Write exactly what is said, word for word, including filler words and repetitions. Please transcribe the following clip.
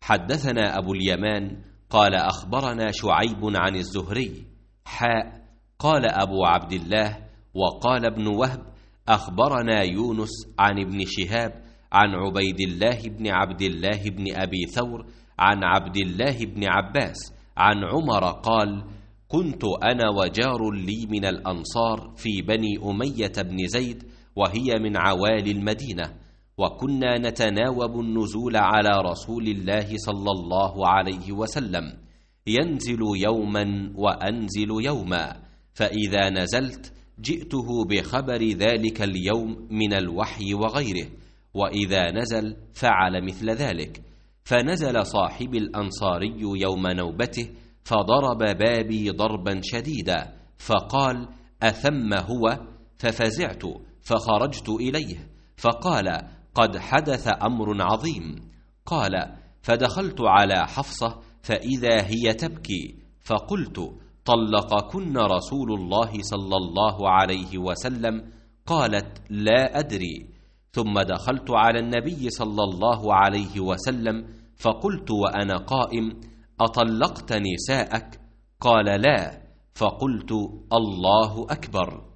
حدثنا أبو اليمان قال أخبرنا شعيب عن الزهري حاء قال أبو عبد الله وقال ابن وهب أخبرنا يونس عن ابن شهاب عن عبيد الله بن عبد الله بن أبي ثور عن عبد الله بن عباس عن عمر قال كنت أنا وجار لي من الأنصار في بني أمية بن زيد وهي من عوالي المدينة، وكنا نتناوب النزول على رسول الله صلى الله عليه وسلم، ينزل يوما وأنزل يوما، فإذا نزلت جئته بخبر ذلك اليوم من الوحي وغيره، وإذا نزل فعل مثل ذلك. فنزل صاحب الأنصاري يوم نوبته فضرب بابي ضربا شديدا، فقال أثم هو؟ ففزعت فخرجت إليه، فقال قد حدث أمر عظيم. قال فدخلت على حفصة فإذا هي تبكي، فقلت طلقكن رسول الله صلى الله عليه وسلم؟ قالت لا أدري. ثم دخلت على النبي صلى الله عليه وسلم فقلت وأنا قائم أطلقت نساءك؟ قال لا. فقلت الله أكبر.